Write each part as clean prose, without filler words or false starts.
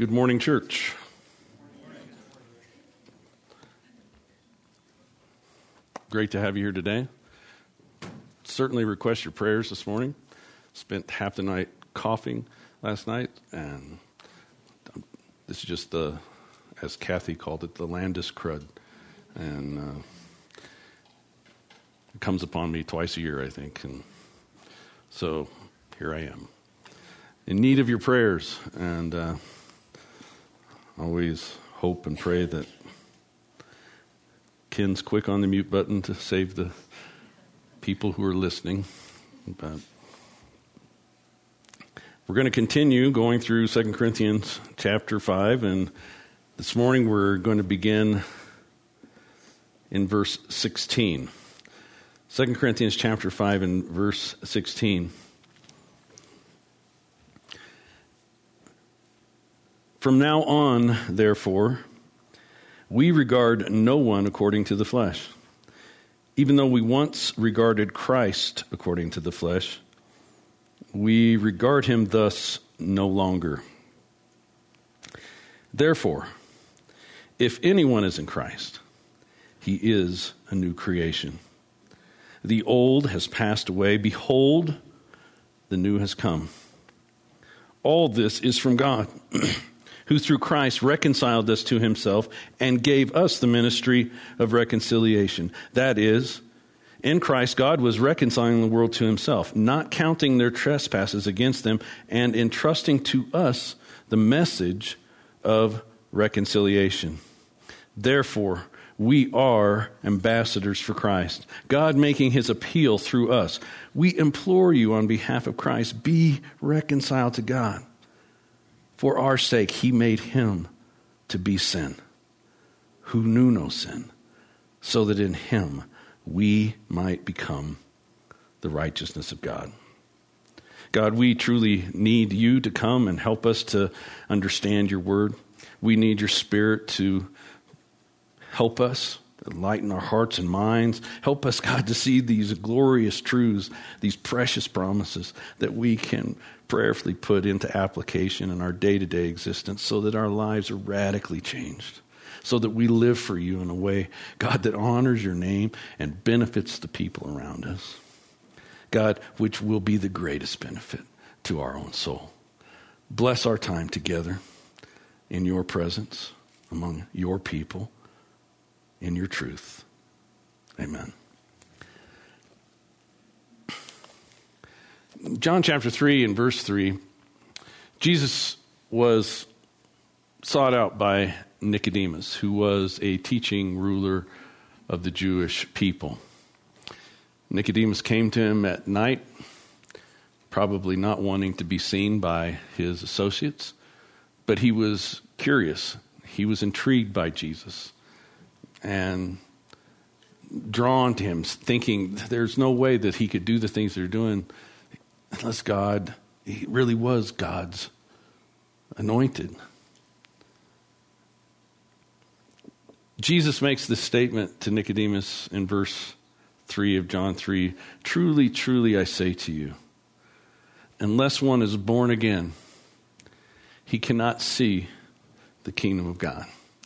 Good morning, church. Great to have you here today. Certainly request your prayers this morning. Spent half the night coughing last night, and this is just as Kathy called it, the Landis crud. And it comes upon me twice a year, I think. And so here I am, in need of your prayers, and always hope and pray that Ken's quick on the mute button to save the people who are listening. But we're going to continue going through 2 Corinthians chapter 5, and this morning we're going to begin in verse 16. 2 Corinthians chapter 5 and verse 16. From now on, therefore, we regard no one according to the flesh. Even though we once regarded Christ according to the flesh, we regard him thus no longer. Therefore, if anyone is in Christ, he is a new creation. The old has passed away. Behold, the new has come. All this is from God, who through Christ reconciled us to himself and gave us the ministry of reconciliation. That is, in Christ God was reconciling the world to himself, not counting their trespasses against them, and entrusting to us the message of reconciliation. Therefore, we are ambassadors for Christ, God making his appeal through us. We implore you on behalf of Christ, be reconciled to God. For our sake, he made him to be sin, who knew no sin, so that in him we might become the righteousness of God. God, we truly need you to come and help us to understand your word. We need your Spirit to help us, enlighten our hearts and minds. Help us, God, to see these glorious truths, these precious promises that we can prayerfully put into application in our day-to-day existence so that our lives are radically changed, so that we live for you in a way, God, that honors your name and benefits the people around us. God, which will be the greatest benefit to our own soul. Bless our time together in your presence, among your people, in your truth. Amen. John chapter 3 and verse 3, Jesus was sought out by Nicodemus, who was a teaching ruler of the Jewish people. Nicodemus came to him at night, probably not wanting to be seen by his associates, but he was curious. He was intrigued by Jesus and drawn to him, thinking there's no way that he could do the things they're doing unless he really was God's anointed. Jesus makes this statement to Nicodemus in verse 3 of John 3. Truly, truly, I say to you, unless one is born again, he cannot see the kingdom of God.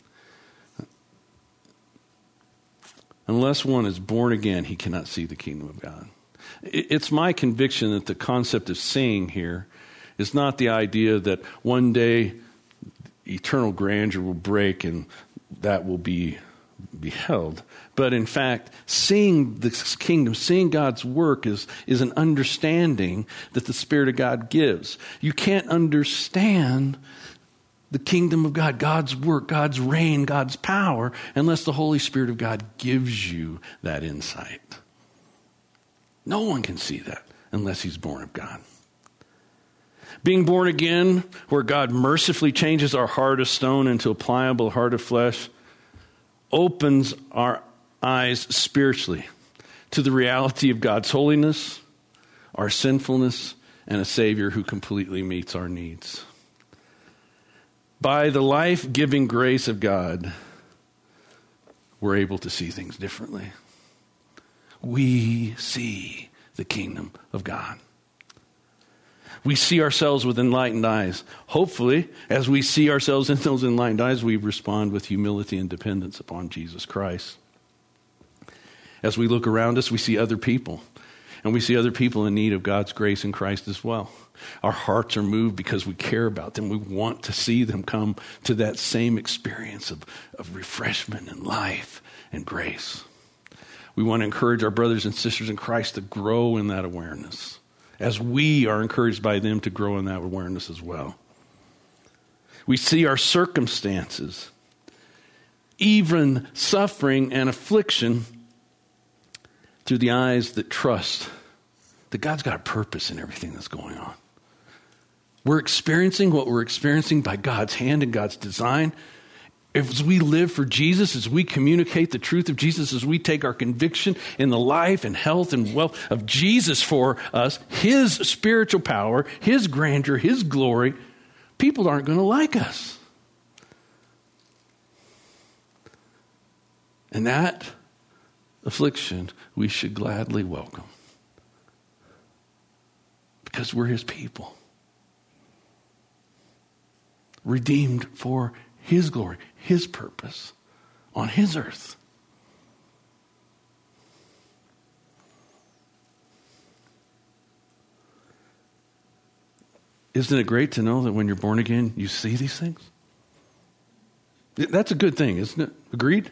Unless one is born again, he cannot see the kingdom of God. It's my conviction that the concept of seeing here is not the idea that one day eternal grandeur will break and that will be beheld. But in fact, seeing this kingdom, seeing God's work is an understanding that the Spirit of God gives. You can't understand the kingdom of God, God's work, God's reign, God's power, unless the Holy Spirit of God gives you that insight. No one can see that unless he's born of God. Being born again, where God mercifully changes our heart of stone into a pliable heart of flesh, opens our eyes spiritually to the reality of God's holiness, our sinfulness, and a Savior who completely meets our needs. By the life-giving grace of God, we're able to see things differently. We see the kingdom of God. We see ourselves with enlightened eyes. Hopefully, as we see ourselves in those enlightened eyes, we respond with humility and dependence upon Jesus Christ. As we look around us, we see other people. And we see other people in need of God's grace in Christ as well. Our hearts are moved because we care about them. We want to see them come to that same experience of refreshment and life and grace. We want to encourage our brothers and sisters in Christ to grow in that awareness, as we are encouraged by them to grow in that awareness as well. We see our circumstances, even suffering and affliction, through the eyes that trust that God's got a purpose in everything that's going on. We're experiencing what we're experiencing by God's hand and God's design. As we live for Jesus, as we communicate the truth of Jesus, as we take our conviction in the life and health and wealth of Jesus for us, his spiritual power, his grandeur, his glory, people aren't going to like us. And that affliction we should gladly welcome, because we're his people, redeemed for his glory, his purpose on his earth. Isn't it great to know that when you're born again, you see these things? That's a good thing, isn't it? Agreed?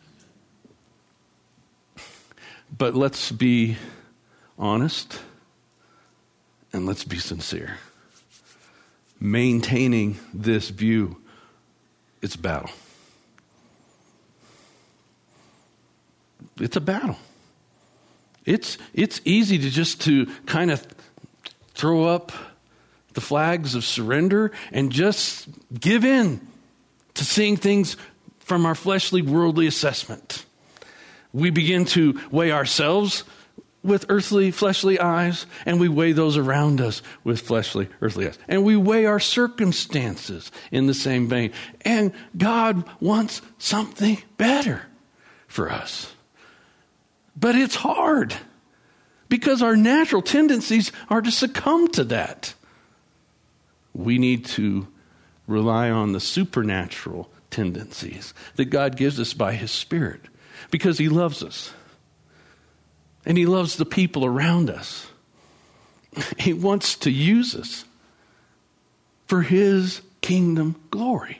But let's be honest and let's be sincere. Maintaining this view, it's a battle. It's a battle. It's easy to kind of throw up the flags of surrender and just give in to seeing things from our fleshly, worldly assessment. We begin to weigh ourselves with earthly, fleshly eyes, and we weigh those around us with fleshly, earthly eyes. And we weigh our circumstances in the same vein. And God wants something better for us. But it's hard, because our natural tendencies are to succumb to that. We need to rely on the supernatural tendencies that God gives us by his Spirit, because he loves us. And he loves the people around us. He wants to use us for his kingdom glory.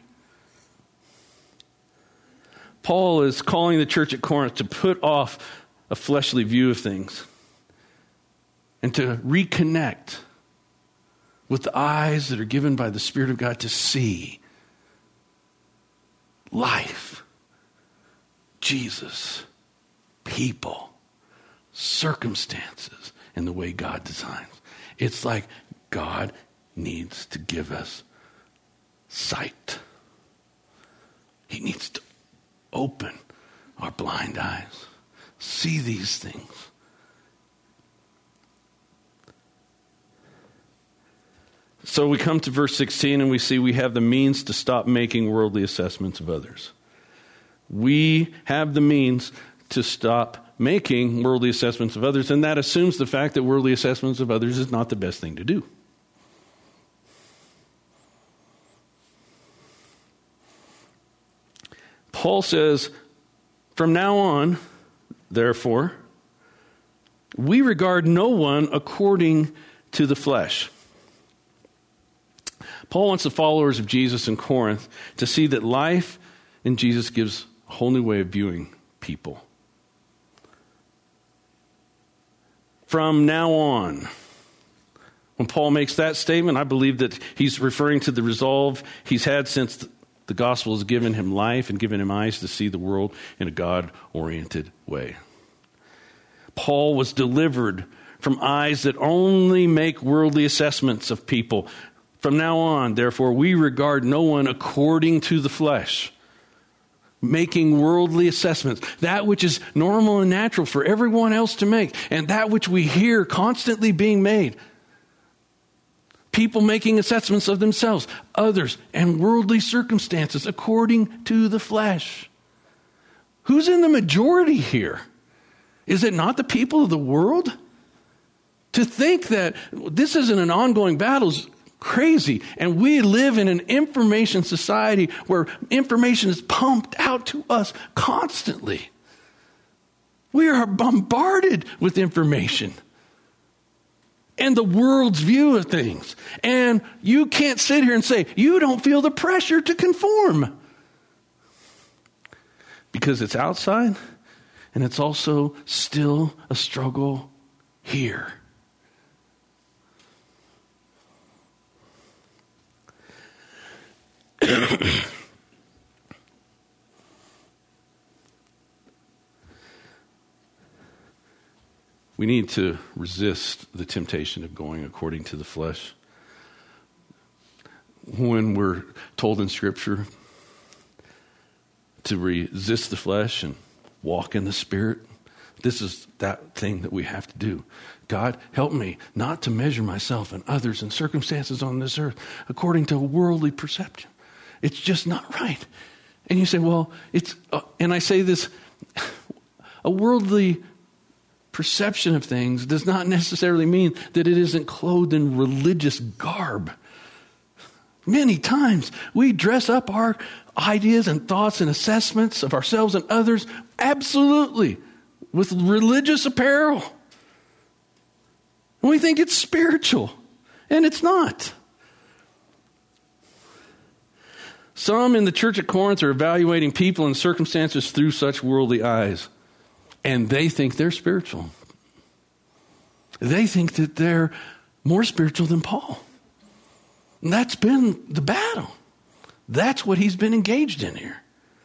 Paul is calling the church at Corinth to put off a fleshly view of things and to reconnect with the eyes that are given by the Spirit of God to see life, Jesus, people, circumstances, and the way God designs. It's like God needs to give us sight. He needs to open our blind eyes, see these things. So we come to verse 16 and we see we have the means to stop making worldly assessments of others. We have the means to stop making worldly assessments of others, and that assumes the fact that worldly assessments of others is not the best thing to do. Paul says, from now on, therefore, we regard no one according to the flesh. Paul wants the followers of Jesus in Corinth to see that life in Jesus gives a whole new way of viewing people. From now on. When Paul makes that statement, I believe that he's referring to the resolve he's had since the gospel has given him life and given him eyes to see the world in a God-oriented way. Paul was delivered from eyes that only make worldly assessments of people. From now on, therefore, we regard no one according to the flesh, making worldly assessments, that which is normal and natural for everyone else to make, and that which we hear constantly being made. People making assessments of themselves, others, and worldly circumstances according to the flesh. Who's in the majority here? Is it not the people of the world? To think that this isn't an ongoing battle is crazy. And we live in an information society where information is pumped out to us constantly. We are bombarded with information and the world's view of things. And you can't sit here and say, you don't feel the pressure to conform. Because it's outside, and it's also still a struggle here. We need to resist the temptation of going according to the flesh. When we're told in Scripture to resist the flesh and walk in the Spirit, this is that thing that we have to do. God, help me not to measure myself and others and circumstances on this earth according to worldly perception. It's just not right. And you say, well, and I say this, a worldly perception of things does not necessarily mean that it isn't clothed in religious garb. Many times we dress up our ideas and thoughts and assessments of ourselves and others absolutely with religious apparel. We think it's spiritual, and it's not. Some in the church at Corinth are evaluating people and circumstances through such worldly eyes. And they think they're spiritual. They think that they're more spiritual than Paul. And that's been the battle. That's what he's been engaged in here.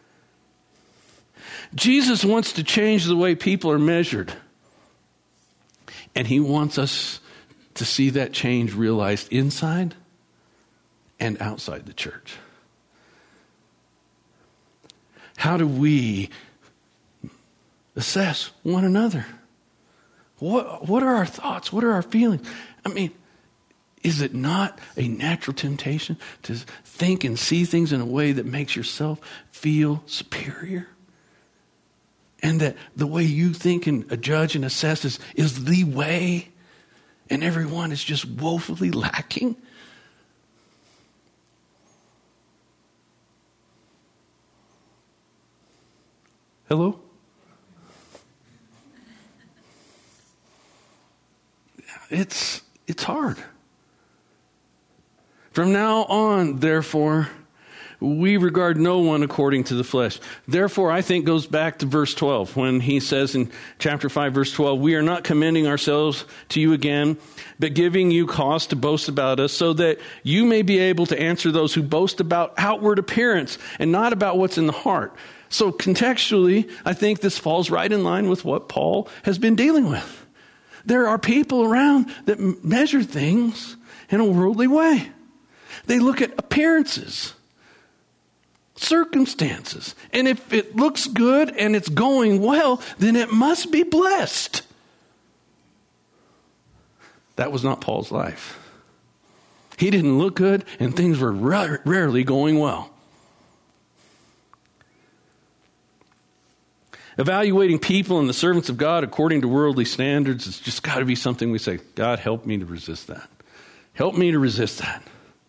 Jesus wants to change the way people are measured. And he wants us to see that change realized inside and outside the church. How do we assess one another? What are our thoughts? What are our feelings? I mean, is it not a natural temptation to think and see things in a way that makes yourself feel superior? And that the way you think and judge and assess is the way, and everyone is just woefully lacking? Hello? It's hard. From now on, therefore, we regard no one according to the flesh. Therefore, I think goes back to verse 12 when he says in chapter 5, verse 12, we are not commending ourselves to you again, but giving you cause to boast about us so that you may be able to answer those who boast about outward appearance and not about what's in the heart. So contextually, I think this falls right in line with what Paul has been dealing with. There are people around that measure things in a worldly way. They look at appearances, circumstances, and if it looks good and it's going well, then it must be blessed. That was not Paul's life. He didn't look good and things were rarely going well. Evaluating people and the servants of God according to worldly standards has just got to be something we say, God, help me to resist that. Help me to resist that.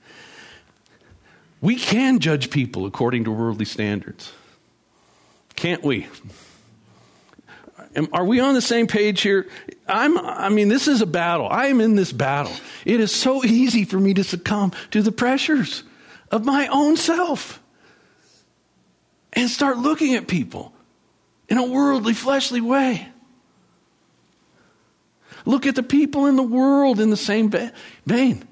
We can judge people according to worldly standards. Can't we? Are we on the same page here? This is a battle. I am in this battle. It is so easy for me to succumb to the pressures of my own self and start looking at people in a worldly, fleshly way. Look at the people in the world in the same vein.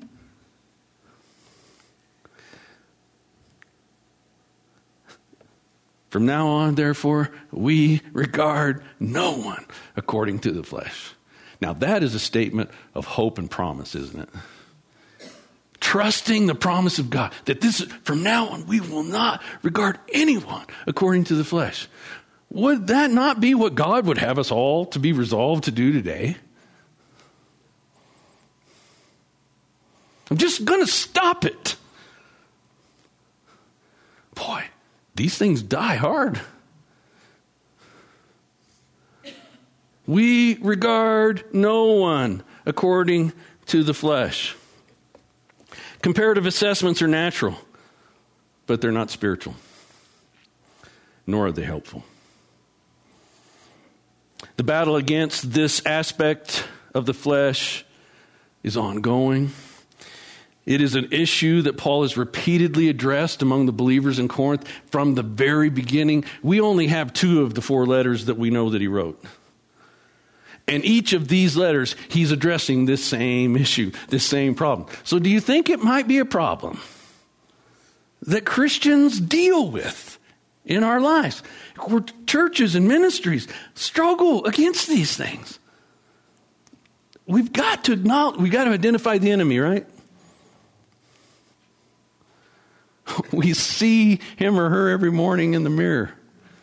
From now on, therefore, we regard no one according to the flesh. Now, that is a statement of hope and promise, isn't it? Trusting the promise of God, that from now on, we will not regard anyone according to the flesh. Would that not be what God would have us all to be resolved to do today? I'm just going to stop it. Boy, these things die hard. We regard no one according to the flesh. Comparative assessments are natural, but they're not spiritual, nor are they helpful. The battle against this aspect of the flesh is ongoing. It is an issue that Paul has repeatedly addressed among the believers in Corinth from the very beginning. We only have 2 of the 4 letters that we know that he wrote. And each of these letters, he's addressing this same issue, this same problem. So do you think it might be a problem that Christians deal with in our lives? Where churches and ministries struggle against these things. We've got to identify the enemy, right? We see him or her every morning in the mirror.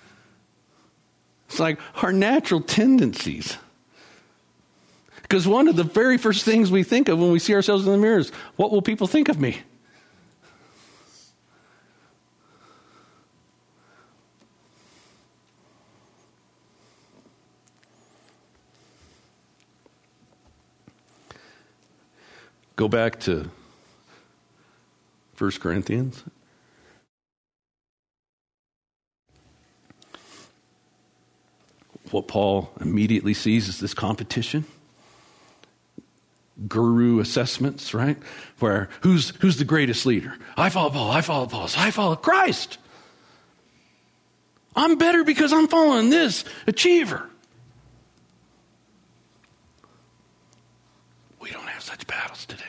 It's like our natural tendencies. Because one of the very first things we think of when we see ourselves in the mirror is, what will people think of me? Go back to 1 Corinthians. What Paul immediately sees is this competition. Guru assessments, right? Where who's the greatest leader? I follow Paul, I follow Apollos, I follow Christ. I'm better because I'm following this achiever. We don't have such battles today.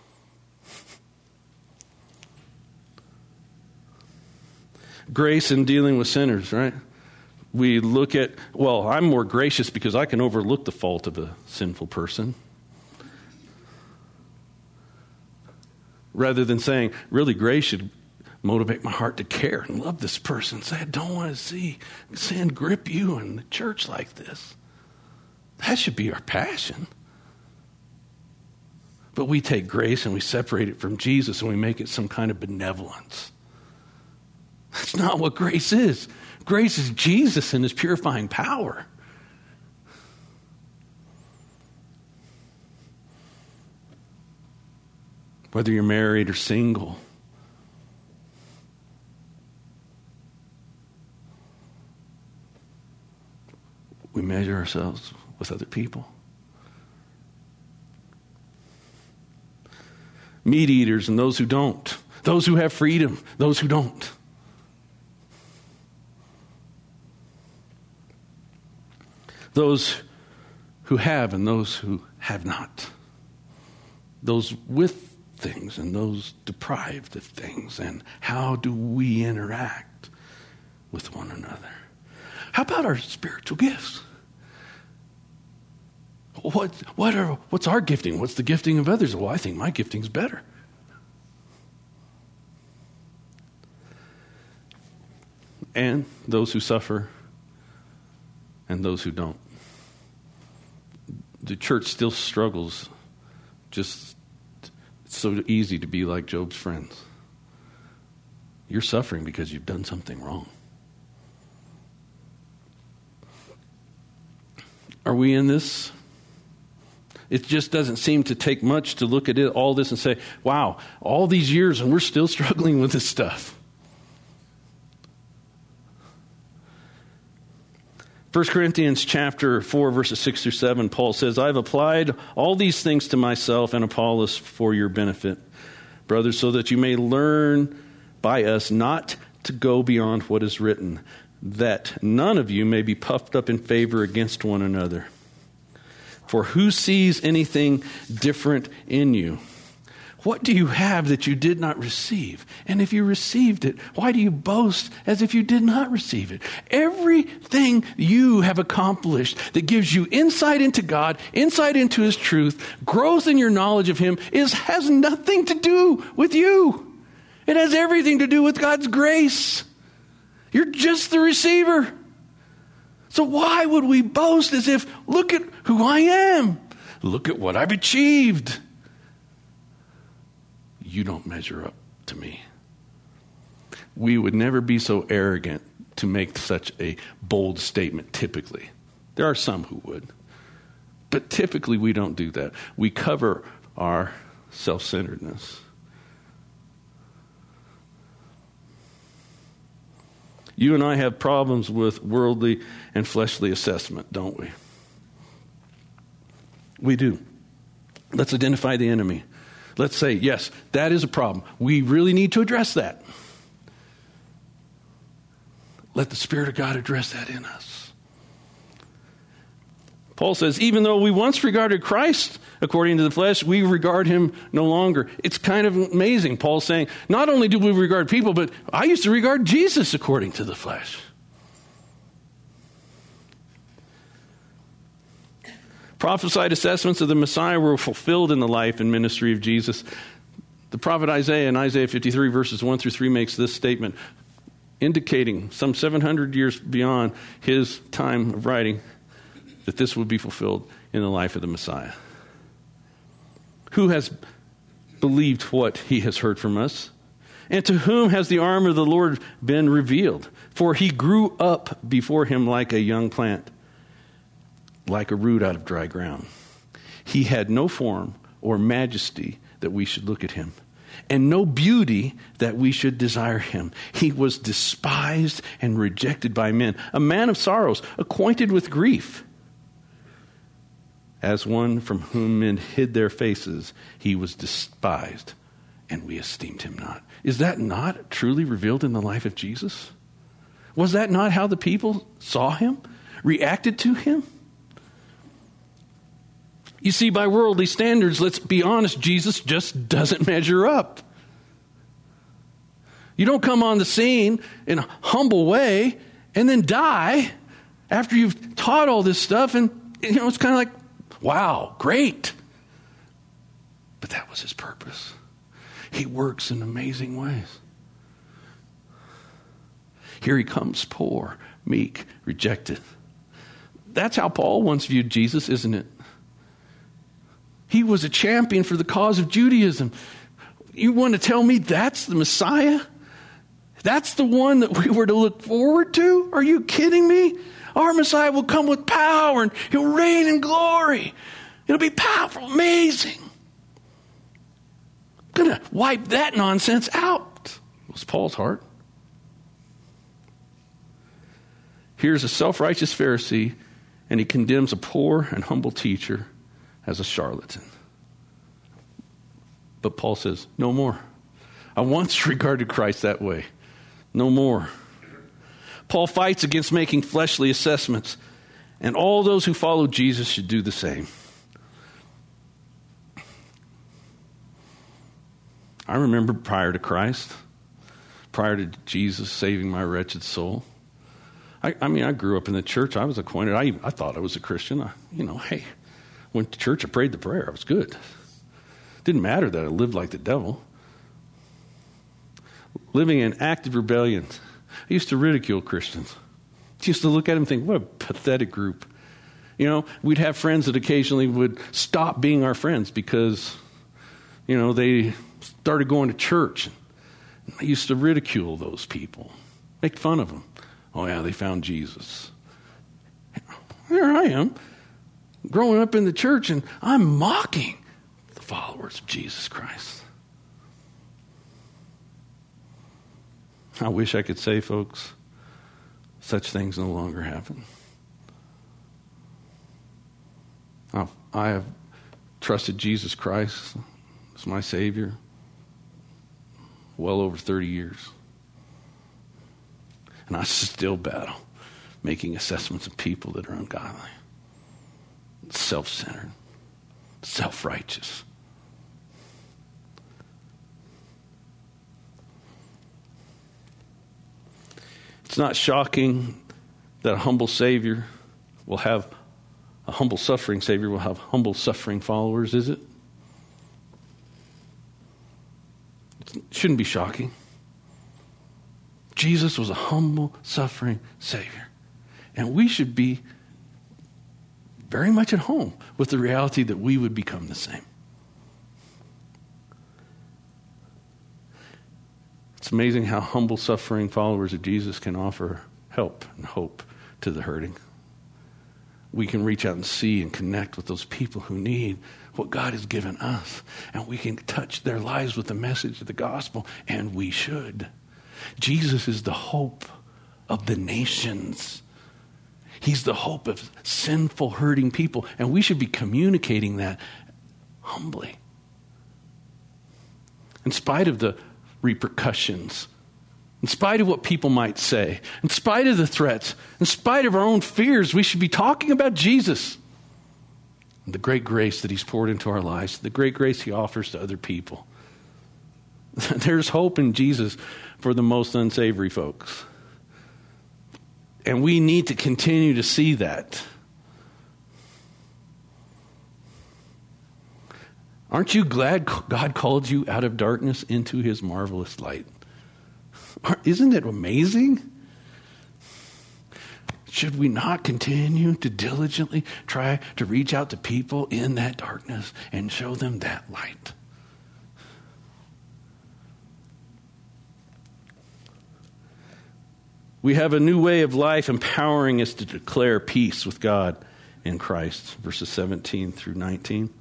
Grace in dealing with sinners, right? We look at, well, I'm more gracious because I can overlook the fault of a sinful person. Rather than saying, really, grace should motivate my heart to care and love this person. Say, I don't want to see sin grip you in the church like this. That should be our passion. But we take grace and we separate it from Jesus and we make it some kind of benevolence. That's not what grace is. Grace is Jesus and his purifying power. Whether you're married or single, we measure ourselves with other people. Meat eaters and those who don't. Those who have freedom, those who don't. Those who have and those who have not. Those with things and those deprived of things. And how do we interact with one another? How about our spiritual gifts? What's our gifting? What's the gifting of others? Well, I think my gifting's better. And those who suffer and those who don't. The church still struggles. It's so easy to be like Job's friends. You're suffering because you've done something wrong. Are we in this? It just doesn't seem to take much to look at all this and say, wow, all these years and we're still struggling with this stuff. 1 Corinthians chapter 4, verses 6 through 7, Paul says, I've applied all these things to myself and Apollos for your benefit, brothers, so that you may learn by us not to go beyond what is written, that none of you may be puffed up in favor against one another. For who sees anything different in you? What do you have that you did not receive? And if you received it, why do you boast as if you did not receive it? Everything you have accomplished that gives you insight into God, insight into his truth, growth in your knowledge of him has nothing to do with you. It has everything to do with God's grace. You're just the receiver. So why would we boast as if, look at who I am. Look at what I've achieved. You don't measure up to me. We would never be so arrogant to make such a bold statement typically. There are some who would. But typically we don't do that. We cover our self-centeredness. You and I have problems with worldly and fleshly assessment, don't we? We do. Let's identify the enemy. Let's say, yes, that is a problem. We really need to address that. Let the Spirit of God address that in us. Paul says, even though we once regarded Christ according to the flesh, we regard him no longer. It's kind of amazing. Paul's saying, not only do we regard people, but I used to regard Jesus according to the flesh. Prophesied assessments of the Messiah were fulfilled in the life and ministry of Jesus. The prophet Isaiah in Isaiah 53 verses 1 through 3 makes this statement, indicating some 700 years beyond his time of writing, that this would be fulfilled in the life of the Messiah. Who has believed what he has heard from us? And to whom has the arm of the Lord been revealed? For he grew up before him like a young plant, like a root out of dry ground. He had no form or majesty that we should look at him, and no beauty that we should desire him. He was despised and rejected by men, a man of sorrows, acquainted with grief. As one from whom men hid their faces, he was despised, and we esteemed him not. Is that not truly revealed in the life of Jesus? Was that not how the people saw him, reacted to him? You see, by worldly standards, let's be honest, Jesus just doesn't measure up. You don't come on the scene in a humble way and then die after you've taught all this stuff, and it's kind of like, wow, great. But that was his purpose. He works in amazing ways. Here he comes, poor, meek, rejected. That's how Paul once viewed Jesus, isn't it? He was a champion for the cause of Judaism. You want to tell me that's the Messiah? That's the one that we were to look forward to? Are you kidding me? Our Messiah will come with power and he'll reign in glory. It'll be powerful, amazing. I'm going to wipe that nonsense out. It was Paul's heart. Here's a self-righteous Pharisee, and he condemns a poor and humble teacher as a charlatan. But Paul says, no more. I once regarded Christ that way. No more. Paul fights against making fleshly assessments, and all those who follow Jesus should do the same. I remember prior to Christ, prior to Jesus saving my wretched soul, I grew up in the church. I was acquainted. I thought I was a Christian. Hey, went to church, I prayed the prayer. I was good. Didn't matter that I lived like the devil. Living in active rebellion. I used to ridicule Christians. I used to look at them and think, what a pathetic group. We'd have friends that occasionally would stop being our friends because, they started going to church. I used to ridicule those people, make fun of them. Oh yeah, they found Jesus. Here I am, growing up in the church, and I'm mocking the followers of Jesus Christ. I wish I could say, folks, such things no longer happen. I have trusted Jesus Christ as my Savior well over 30 years. And I still battle making assessments of people that are ungodly, self-centered, self-righteous. It's not shocking that a humble Savior will have a humble suffering Savior will have humble suffering followers, is it? It shouldn't be shocking. Jesus was a humble, suffering Savior. And we should be very much at home with the reality that we would become the same. It's amazing how humble, suffering followers of Jesus can offer help and hope to the hurting. we can reach out and see and connect with those people who need what God has given us. And we can touch their lives with the message of the gospel, and we should. Jesus is the hope of the nations. He's the hope of sinful, hurting people, and we should be communicating that humbly. In spite of the repercussions, in spite of what people might say, in spite of the threats, in spite of our own fears, we should be talking about Jesus and the great grace that he's poured into our lives, the great grace he offers to other people. There's hope in Jesus for the most unsavory folks. And we need to continue to see that. Aren't you glad God called you out of darkness into his marvelous light? Isn't it amazing? Should we not continue to diligently try to reach out to people in that darkness and show them that light? We have a new way of life empowering us to declare peace with God in Christ, verses 17 through 19.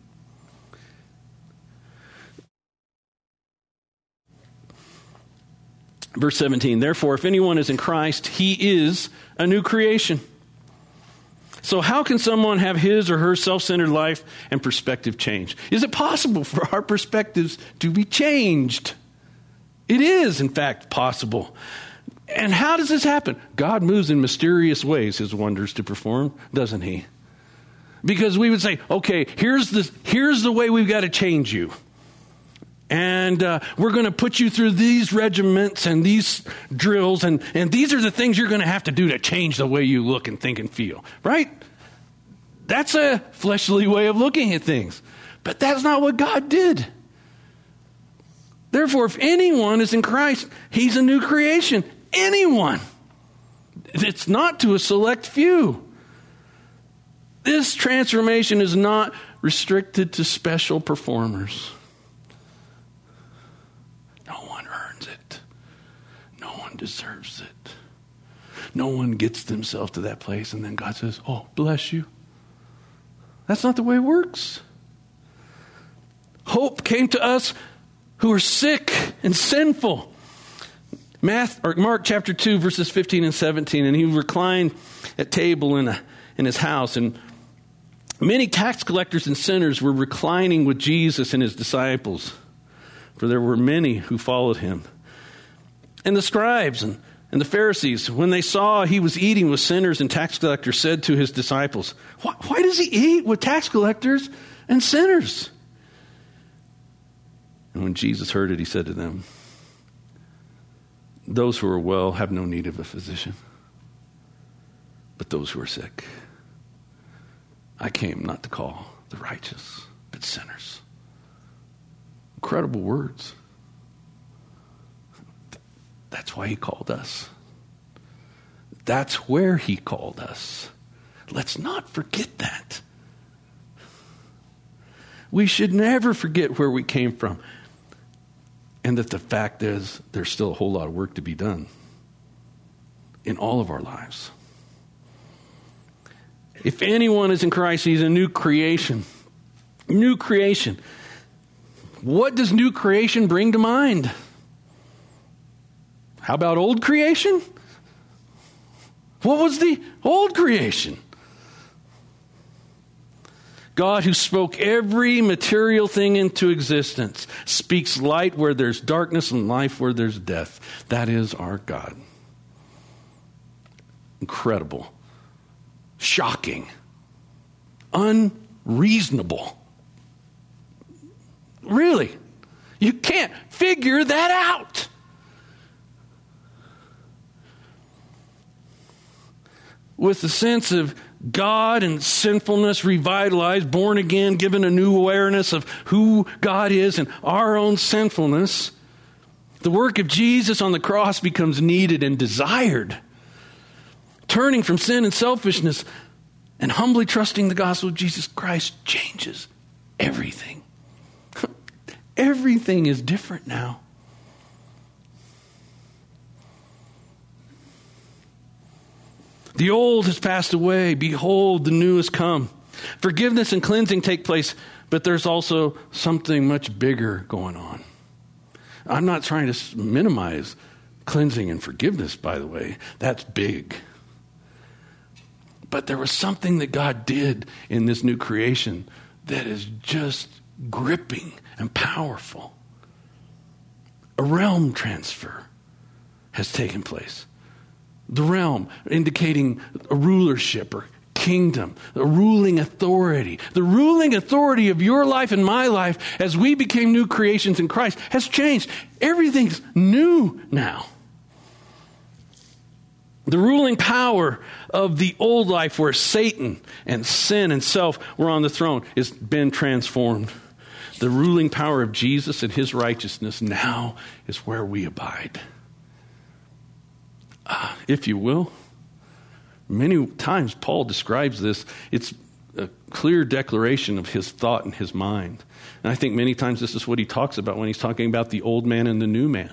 Verse 17, therefore, if anyone is in Christ, he is a new creation. So how can someone have his or her self-centered life and perspective change? Is it possible for our perspectives to be changed? It is, in fact, possible. And how does this happen? God moves in mysterious ways his wonders to perform, doesn't he? Because we would say, okay, here's the way we've got to change you. And we're going to put you through these regiments and these drills, and these are the things you're going to have to do to change the way you look and think and feel, right? That's a fleshly way of looking at things. But that's not what God did. Therefore, if anyone is in Christ, he's a new creation. Anyone. It's not to a select few. This transformation is not restricted to special performers. Deserves it. No one gets themselves to that place and then God says, oh, bless you. That's not the way it works. Hope came to us who are sick and sinful. Mark chapter 2, verses 15 and 17, and he reclined at table in his house, and many tax collectors and sinners were reclining with Jesus and his disciples, for there were many who followed him. And the scribes and the Pharisees, when they saw he was eating with sinners and tax collectors, said to his disciples, why does he eat with tax collectors and sinners? And when Jesus heard it, he said to them, those who are well have no need of a physician, but those who are sick. I came not to call the righteous, but sinners. Incredible words. That's why he called us. That's where he called us. Let's not forget that. We should never forget where we came from. And that the fact is, there's still a whole lot of work to be done in all of our lives. If anyone is in Christ, he's a new creation. New creation. What does new creation bring to mind? How about old creation? What was the old creation? God, who spoke every material thing into existence, speaks light where there's darkness and life where there's death. That is our God. Incredible. Shocking. Unreasonable. Really. You can't figure that out. With the sense of God and sinfulness revitalized, born again, given a new awareness of who God is and our own sinfulness, the work of Jesus on the cross becomes needed and desired. Turning from sin and selfishness and humbly trusting the gospel of Jesus Christ changes everything. Everything is different now. The old has passed away. Behold, the new has come. Forgiveness and cleansing take place, but there's also something much bigger going on. I'm not trying to minimize cleansing and forgiveness, by the way. That's big. But there was something that God did in this new creation that is just gripping and powerful. A realm transfer has taken place. The realm indicating a rulership or kingdom, a ruling authority. The ruling authority of your life and my life as we became new creations in Christ has changed. Everything's new now. The ruling power of the old life where Satan and sin and self were on the throne has been transformed. The ruling power of Jesus and his righteousness now is where we abide. If you will, many times Paul describes this. It's a clear declaration of his thought and his mind. And I think many times this is what he talks about when he's talking about the old man and the new man.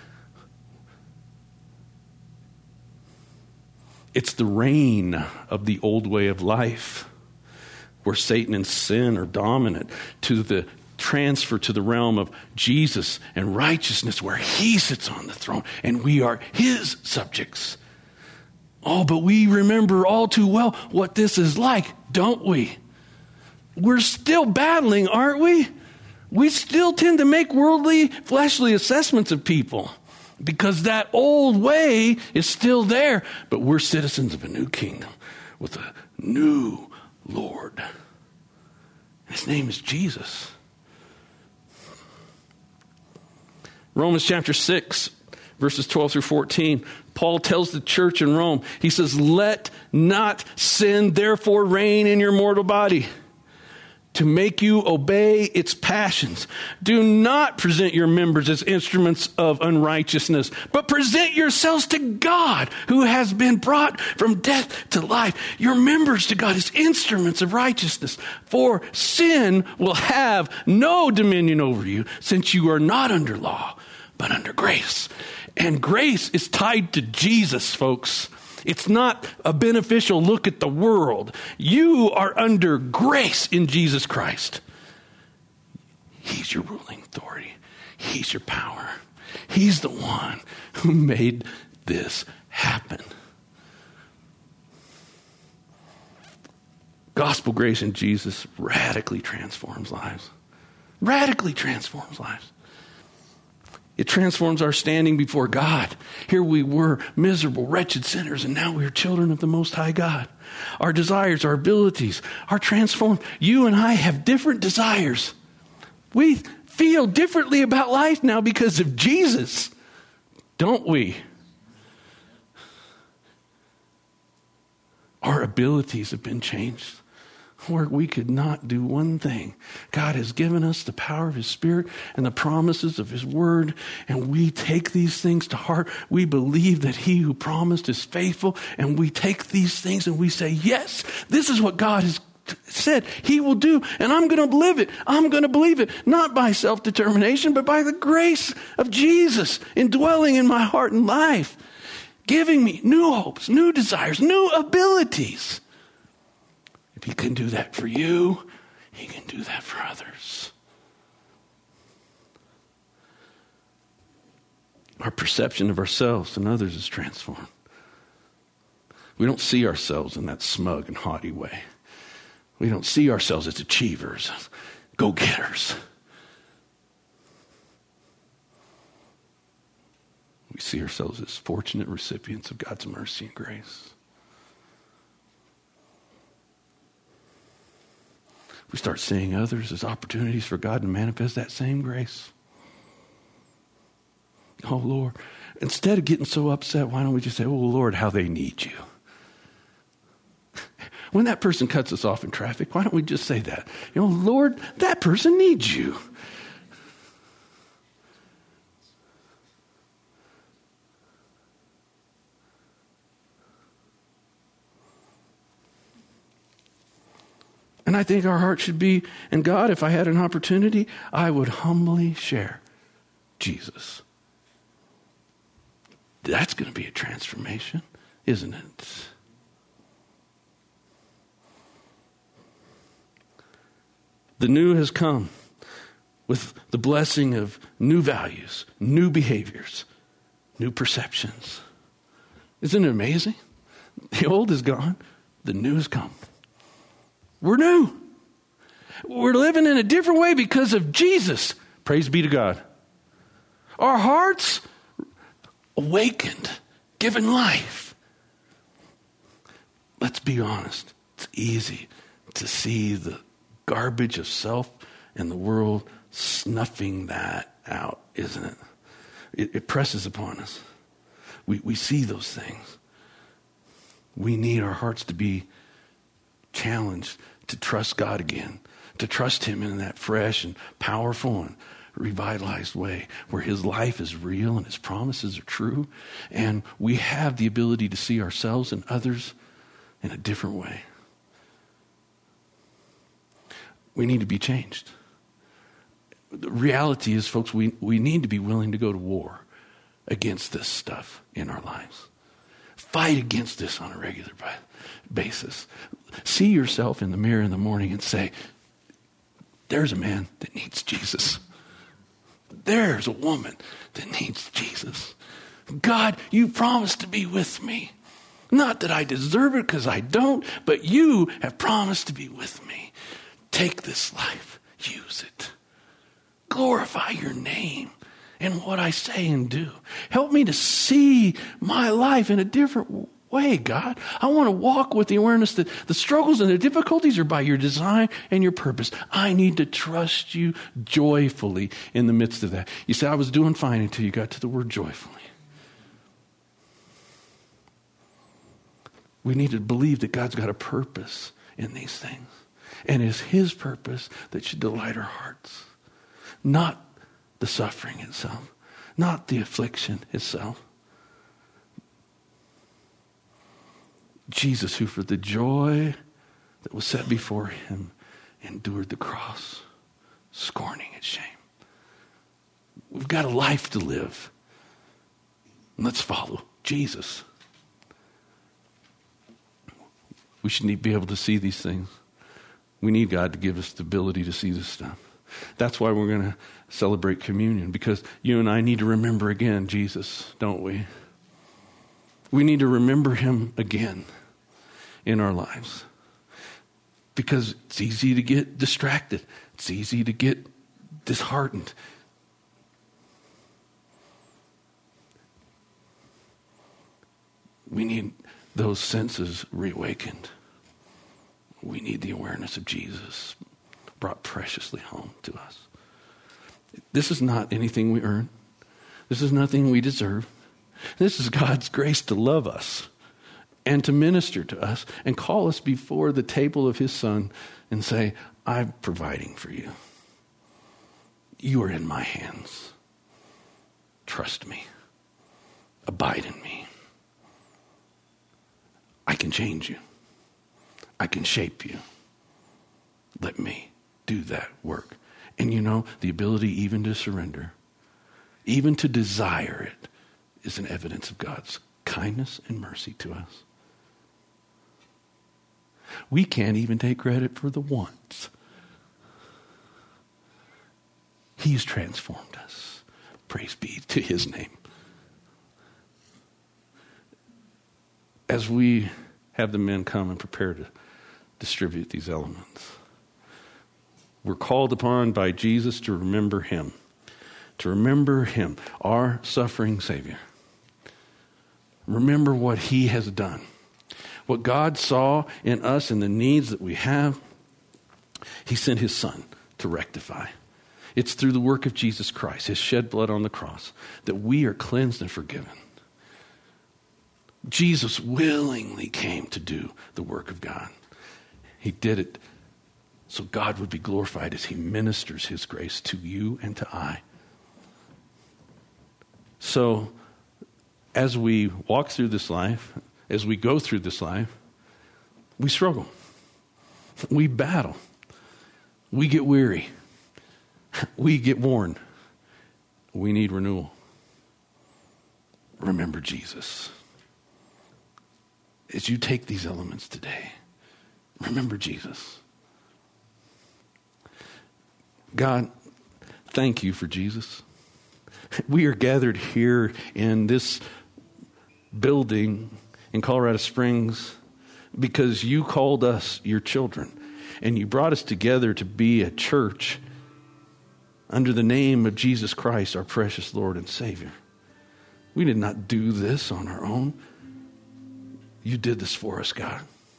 It's the reign of the old way of life where Satan and sin are dominant to the transfer to the realm of Jesus and righteousness where he sits on the throne and we are his subjects. Oh, but we remember all too well what this is like, don't we? We're still battling, aren't we? We still tend to make worldly, fleshly assessments of people because that old way is still there. But we're citizens of a new kingdom with a new Lord. His name is Jesus. Romans chapter 6, verses 12 through 14. Paul tells the church in Rome, he says, let not sin therefore reign in your mortal body to make you obey its passions. Do not present your members as instruments of unrighteousness, but present yourselves to God, who has been brought from death to life. Your members to God as instruments of righteousness. For sin will have no dominion over you, since you are not under law, but under grace. And grace is tied to Jesus, folks. It's not a beneficial look at the world. You are under grace in Jesus Christ. He's your ruling authority. He's your power. He's the one who made this happen. Gospel grace in Jesus radically transforms lives. Radically transforms lives. It transforms our standing before God. Here we were miserable, wretched sinners, and now we are children of the Most High God. Our desires, our abilities are transformed. You and I have different desires. We feel differently about life now because of Jesus, don't we? Our abilities have been changed. Where we could not do one thing. God has given us the power of his Spirit and the promises of his word, and we take these things to heart. We believe that he who promised is faithful, and we take these things and we say, yes, this is what God has said he will do, and I'm going to live it. I'm going to believe it, not by self-determination, but by the grace of Jesus indwelling in my heart and life, giving me new hopes, new desires, new abilities. If he can do that for you, he can do that for others. Our perception of ourselves and others is transformed. We don't see ourselves in that smug and haughty way. We don't see ourselves as achievers, go-getters. We see ourselves as fortunate recipients of God's mercy and grace. We start seeing others as opportunities for God to manifest that same grace. Oh, Lord. Instead of getting so upset, why don't we just say, oh, Lord, how they need you. When that person cuts us off in traffic, why don't we just say that? You know, Lord, that person needs you. And I think our heart should be, and God, if I had an opportunity, I would humbly share Jesus. That's going to be a transformation, isn't it? The new has come with the blessing of new values, new behaviors, new perceptions. Isn't it amazing? The old is gone. The new has come. We're new. We're living in a different way because of Jesus. Praise be to God. Our hearts awakened, given life. Let's be honest. It's easy to see the garbage of self and the world snuffing that out, isn't it? It presses upon us. We see those things. We need our hearts to be challenged to trust God again, to trust him in that fresh and powerful and revitalized way where his life is real and his promises are true, and we have the ability to see ourselves and others in a different way. We need to be changed. The reality is, folks, we need to be willing to go to war against this stuff in our lives. Fight against this on a regular basis. See yourself in the mirror in the morning and say, there's a man that needs Jesus. There's a woman that needs Jesus. God, you promised to be with me. Not that I deserve it, because I don't, but you have promised to be with me. Take this life. Use it. Glorify your name in what I say and do. Help me to see my life in a different way, God. I want to walk with the awareness that the struggles and the difficulties are by your design and your purpose. I need to trust you joyfully in the midst of that. You say, I was doing fine until you got to the word joyfully. We need to believe that God's got a purpose in these things. And it's his purpose that should delight our hearts. Not the suffering itself. Not the affliction itself. Jesus, who for the joy that was set before him endured the cross, scorning its shame. We've got a life to live. Let's follow Jesus. We should be able to see these things. We need God to give us the ability to see this stuff. That's why we're going to celebrate communion, because you and I need to remember again Jesus, don't we? We need to remember him again in our lives, because it's easy to get distracted. It's easy to get disheartened. We need those senses reawakened. We need the awareness of Jesus brought preciously home to us. This is not anything we earn. This is nothing we deserve. This is God's grace to love us and to minister to us and call us before the table of his Son and say, I'm providing for you. You are in my hands. Trust me. Abide in me. I can change you. I can shape you. Let me do that work. And you know, the ability even to surrender, even to desire it, is an evidence of God's kindness and mercy to us. We can't even take credit for the wants. He's transformed us. Praise be to his name. As we have the men come and prepare to distribute these elements, we're called upon by Jesus to remember him. To remember him, our suffering Savior. Remember what he has done. What God saw in us and the needs that we have, he sent his Son to rectify. It's through the work of Jesus Christ, his shed blood on the cross, that we are cleansed and forgiven. Jesus willingly came to do the work of God. He did it so God would be glorified as he ministers his grace to you and to I. So, as we walk through this life, as we go through this life, we struggle. We battle. We get weary. We get worn. We need renewal. Remember Jesus. As you take these elements today, remember Jesus. God, thank you for Jesus. We are gathered here in this building in Colorado Springs because you called us your children, and you brought us together to be a church under the name of Jesus Christ, our precious Lord and Savior. We did not do this on our own. You did this for us, God.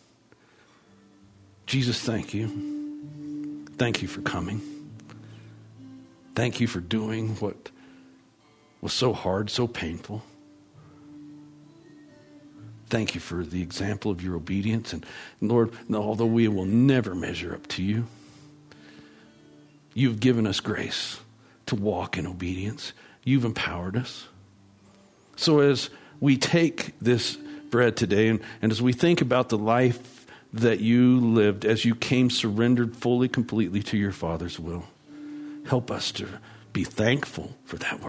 Jesus, thank you. Thank you for coming. Thank you for doing what was so hard, so painful. Thank you for the example of your obedience. And Lord, although we will never measure up to you, you've given us grace to walk in obedience. You've empowered us. So as we take this bread today, and as we think about the life that you lived as you came surrendered fully, completely to your Father's will, help us to be thankful for that word.